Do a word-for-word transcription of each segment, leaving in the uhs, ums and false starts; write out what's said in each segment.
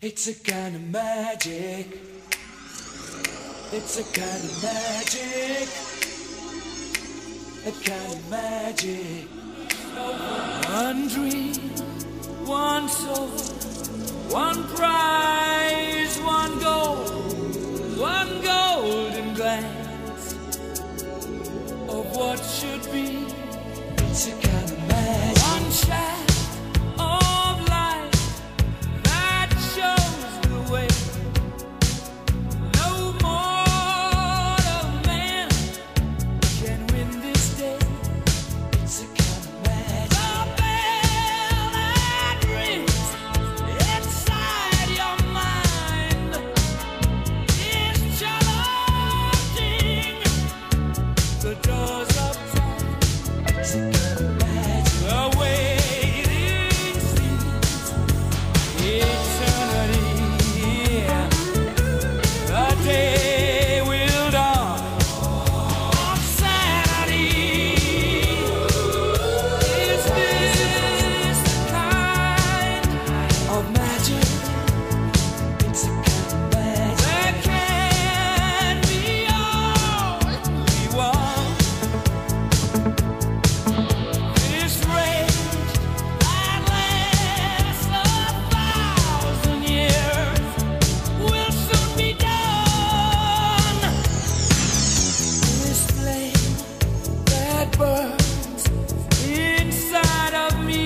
It's a kind of magic. It's a kind of magic. A kind of magic. One dream, one soul, one prize, one goal, one golden glance of what should be. It's a kind of magic. One shaft of light that shows the way. No mortal man can win this day. It's a kind of magic. The bell that rings inside your mind is challenging the doors of time. It's a kind of magic. The waiting seems eternity. The day will dawn on Saturday. Is this the kind of magic? It's a kind of magic. There can be only one. This rage that lasts a thousand years will soon be done. This flame that burns inside of me,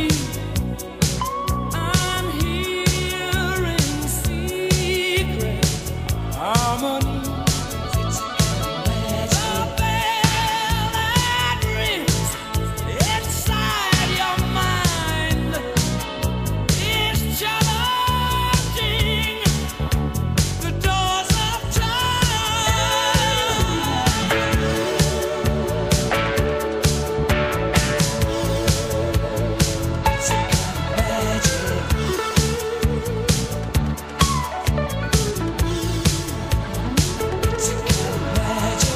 I'm hearing secret harmonies. It's a kind of magic. The bell that rings inside your mind is challenging the doors of time. It's a kind of magic. It's a kind of magic.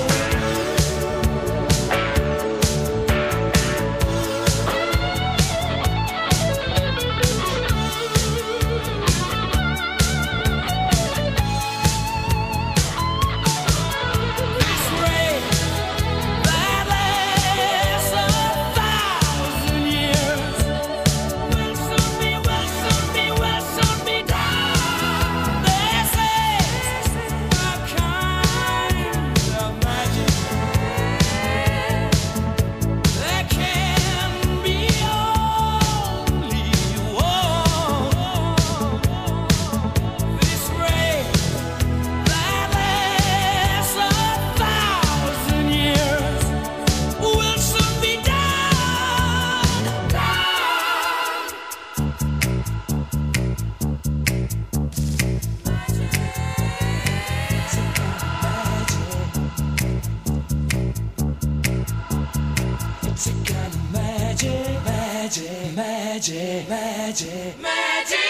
This rain that lasts a thousand years will soon be, will soon be, will soon be done. This is a kind of magic. There can be only one. This rain that lasts a thousand years will soon be done. It's a kind of magic. It's a kind of magic, magic, magic, magic, magic.